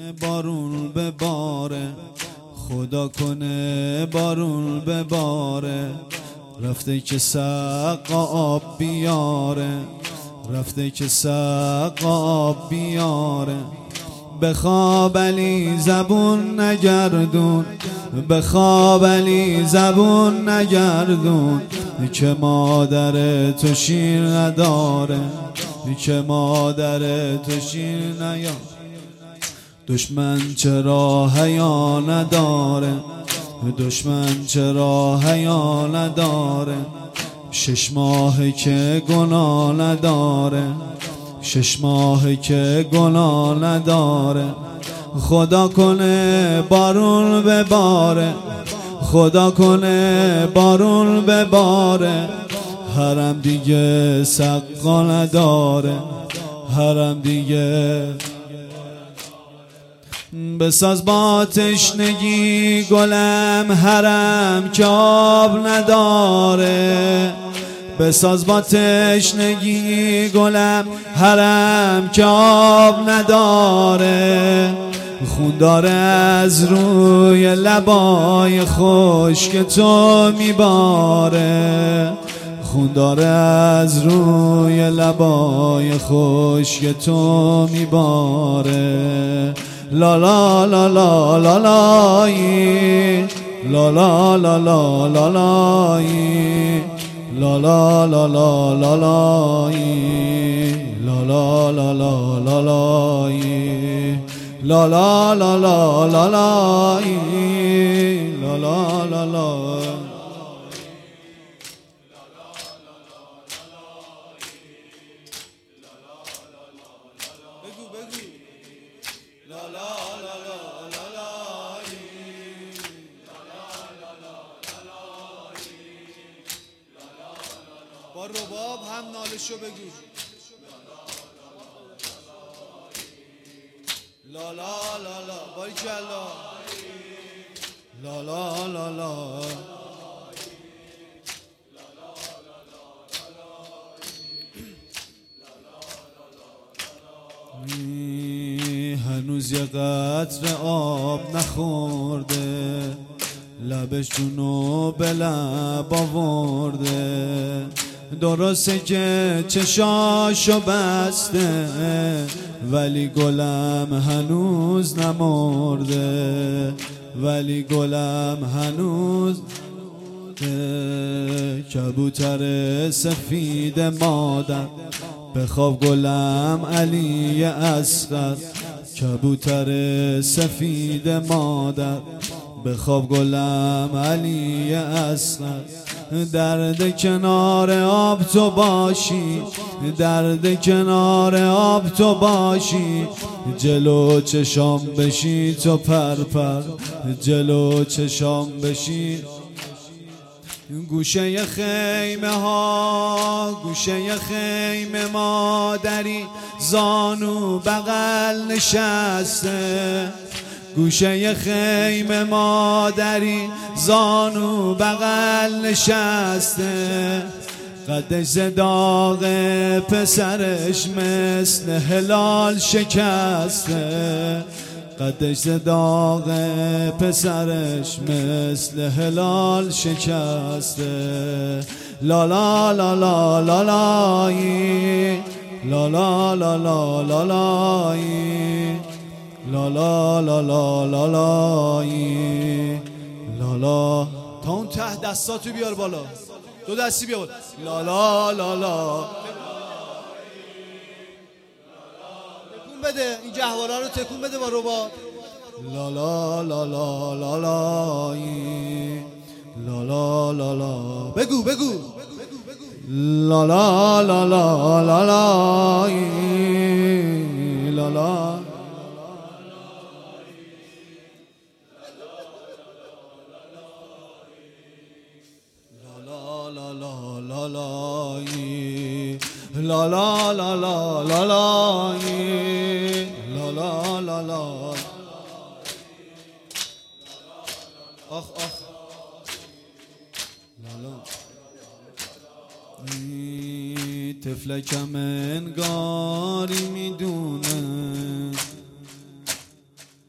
بارون بباره، خدا کنه بارون بباره. رفته که سقا آب بیاره، رفته که سقا آب بیاره. بخواب علی زبون نگردون، بخواب علی زبون نگردون، که مادر تو شیر نداره، که مادر تو شیر نیاره. دشمن چرا حیا نداره، دشمن چرا حیا نداره. 6 ماه که گناه نداره، 6 ماه که گناه نداره. خدا کنه بارون بباره، خدا کنه بارون بباره. حرم دیگه سقا نداره، حرم دیگه. بساز با تشنگی گلم حرم که آب نداره، بساز با تشنگی گلم حرم که آب نداره. خون داره از روی لبای خشک تو میباره، خون داره از روی لبای خشک تو میباره. لا لا لا لا لا لایی، لا لا لا لا لا لایی، لا لا لا لا لا لایی، لا لا لا لا لا لایی، لا لا لا لا لا لایی، لا لا لا لا. با رباب هم نالشو بگو. لا لا لا لا باریکلا، لا لا لا لا. هنوز یه قطره آب نخورده، لبش جونو به لب آورده. درسته که چشاشو بسته، ولی گلم هنوز نمرده، ولی گلم هنوز. کبوتر سفید مادر، بخواب گلم علی اصغر. کبوتر سفید مادر، بخواب گلم علی اصغر. درد کنار آب تو باشی، درد کنار آب تو باشی. جلو چشام بشی تو پرپر، جلو چشام بشی. گوشه خیمه ها، گوشه خیمه مادری زانو بغل نشسته. گوشه خیمه مادری زانو بغل نشسته. قدش زداغ پسرش مثل هلال شکسته، قدش زداغ پسرش مثل هلال شکسته. لا لا لا لا لا لایی، لا لا لا لا لا لایی، لا لا لا لا لا لایی، لا لا. تا اون ته دستاتو بیار بالا، دو دستی بیار بالا. لا لا لا لا. تکون بده این گهواره رو، تکون بده با رباب. لا لا لا لا لا لایی، لا لا لا لا. بگو بگو. لا لا لا لا لا لایی، لا لا. لا لا لا لایی، لا لا لا لا لا لایی، لا لا لا لا. آخ آخ. لا لا. طفلکم انگاری میدونه،